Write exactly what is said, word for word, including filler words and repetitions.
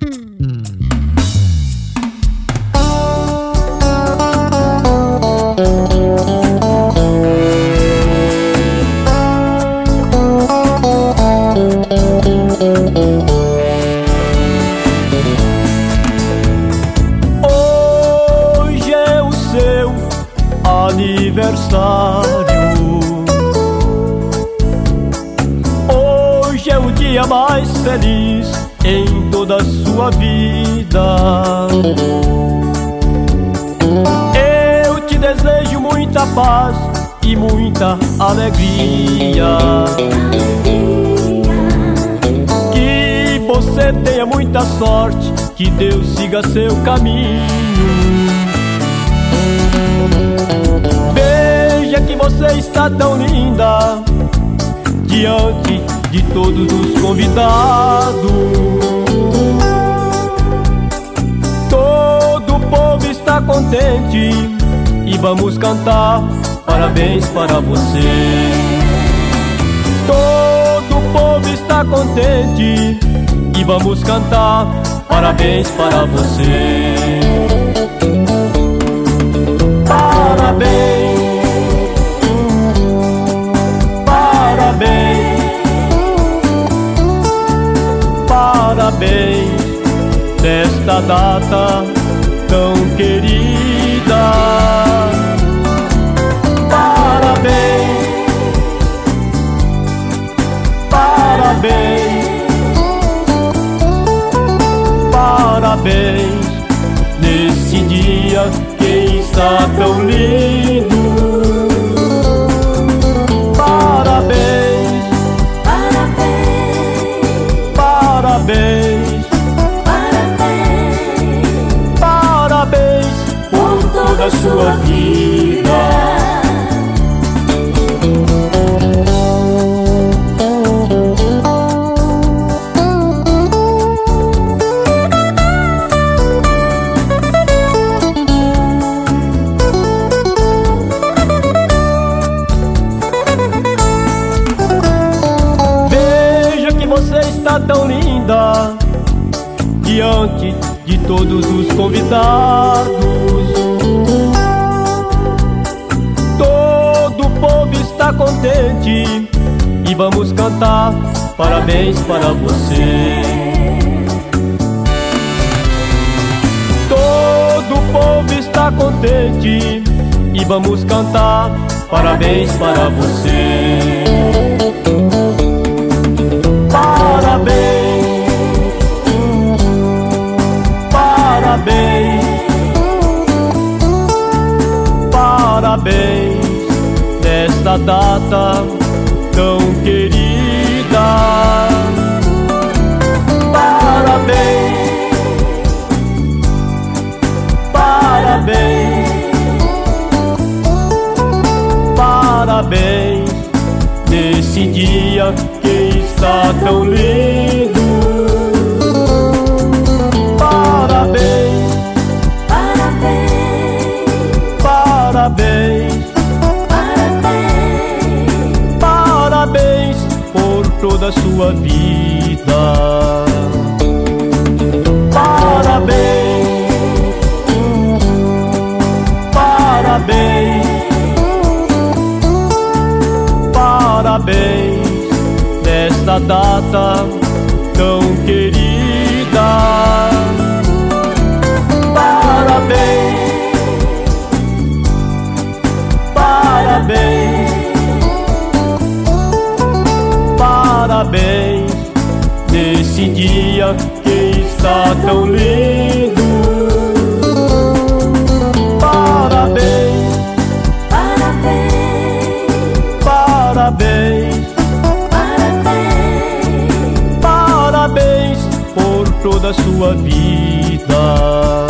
Hoje é o seu aniversário. Hoje é o dia mais feliz em toda a sua vida. Eu te desejo muita paz e muita alegria. Que você tenha muita sorte, que Deus siga seu caminho. Veja que você está tão linda diante de todos os convidados. Todo o povo está contente e vamos cantar parabéns para você. Todo o povo está contente e vamos cantar parabéns para você. Parabéns, parabéns, parabéns nesta data tão querida. Parabéns, parabéns, parabéns nesse dia que está tão lindo. Parabéns, parabéns, parabéns, parabéns, parabéns por toda a sua vida. Você está tão linda diante de todos os convidados. Todo o povo está contente e vamos cantar parabéns para você. Todo o povo está contente e vamos cantar parabéns para você. Parabéns, parabéns, parabéns nesta data tão querida. Parabéns, parabéns, parabéns nesse dia que está tão lindo. Parabéns, parabéns, parabéns, parabéns, parabéns por toda a sua vida. Parabéns, parabéns, parabéns nesta data tão querida. Parabéns, parabéns, parabéns nesse dia que está tão lindo. Parabéns, parabéns, parabéns, parabéns, parabéns por toda a sua vida.